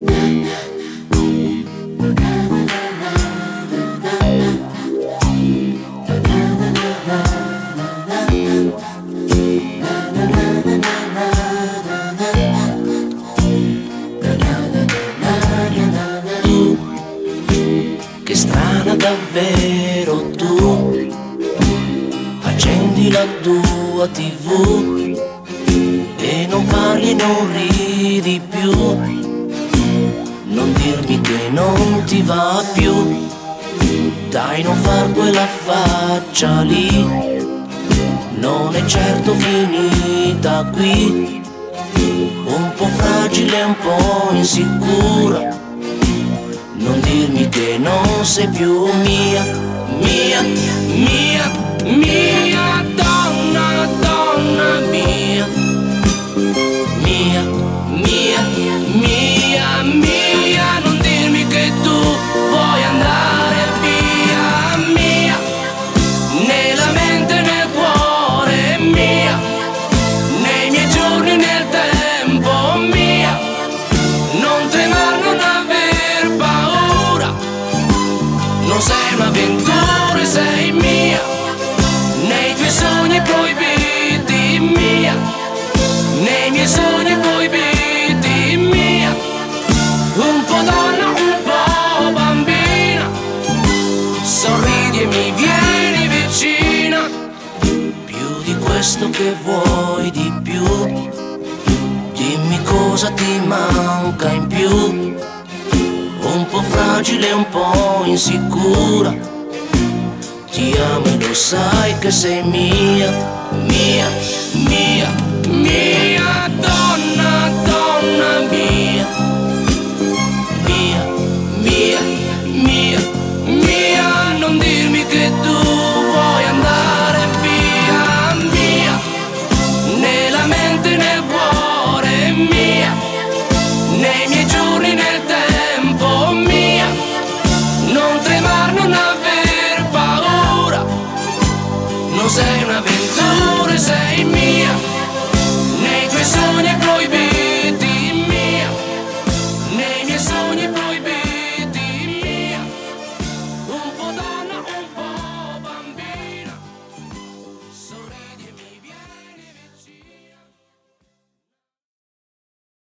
Che strana davvero tu, accendi la tua TV e non parli e non ridi più, non dirmi che non ti va più, dai non far quella faccia lì, non è certo finita qui, un po' fragile, un po' insicura, non dirmi che non sei più mia, mia, mia, mia donna, donna mia, mia, mia, mia, mia, non dirmi che tu vuoi andare via, mia, nella mente e nel cuore mia, nei miei giorni e nel tempo mia, non tremare, non aver paura, non sei un'avventura, sei mia, nei tuoi sogni proibiti mia, nei miei sogni proibiti mia, un po' donna, un po' bambina, sorridi e mi vieni vicina, più di questo che vuoi di più, dimmi cosa ti manca in più, un po' fragile, un po' insicura, ti amo e lo sai che sei mia, mia, mia, mia.